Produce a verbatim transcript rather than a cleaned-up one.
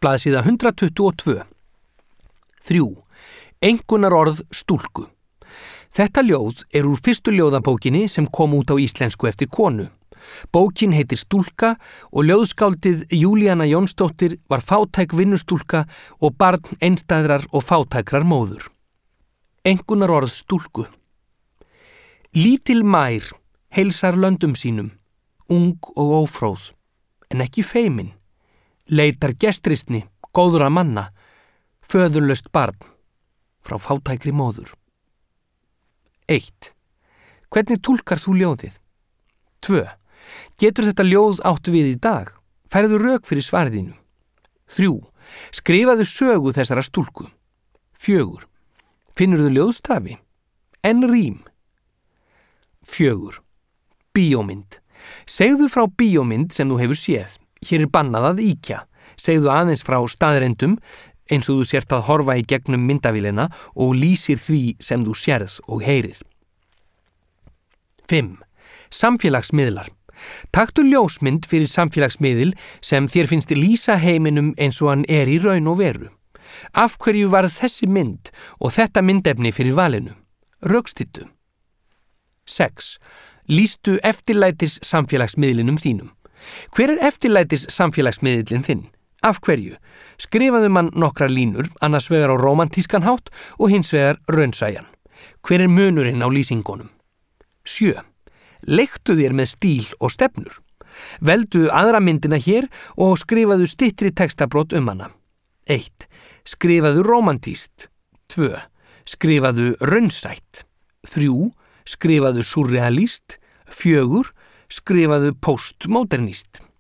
blaðsíða hundrað tuttugu og tvö. þrjú. Einkunnarorð stúlku. Þetta ljóð er úr fyrstu ljóðabókinni sem kom út á íslensku eftir konu. Bókin heitir Stúlka og ljóðskáldið Júlíana Jónsdóttir var fátæk vinnustúlka og barn einstæðrar og fátækrar móður. Einkunnarorð stúlku. Lítil mær heilsar löndum sínum, ung og ófróð, en ekki feimin. Leitar gestristni, góðra manna, föðurlaust barn, frá fátækri móður. eitt. Hvernig túlkar þú ljóðið? tvö. Getur þetta ljóð átt við í dag? Færðu rök fyrir svariðinu? þrjú. Skrifaðu sögu þessara stúlku. fjögur. Finnurðu ljóðstafi? En rím? fjögur. Bíómynd. Segðu frá bíómynd sem þú hefur séð. Hér er bannað að ýkja. Segðu aðeins frá staðreyndum eins og þú sért að horfa í gegnum myndavélina og lýsir því sem þú sérð og heyrir. fimm. Samfélagsmiðlar. Taktu ljósmynd fyrir samfélagsmiðil sem þér finnst lýsa heiminum eins og hann er í raun og veru. Af hverju varð þessi mynd og þetta myndefni fyrir valinu? Rökstyddu. sex. Lýstu eftirlætis samfélagsmiðlinum þínum. Hver er eftirlætis samfélagsmiðlinn þinn? Af hverju? Skrifaðu mann nokkrar línur, annars vegar á rómantískan hátt og hins vegar raunsæjan. Hver er munurinn á lýsingunum? sjö. Leiktu þér með stíl og stefnur. Veldu aðra myndina hér og skrifaðu styttri textabrot um hana. eitt. Skrifaðu rómantískt. tvö. Skrifaðu raunsætt. þrjú. Skrifaðu surrealist. fjögur. Skrifaðu postmodernist.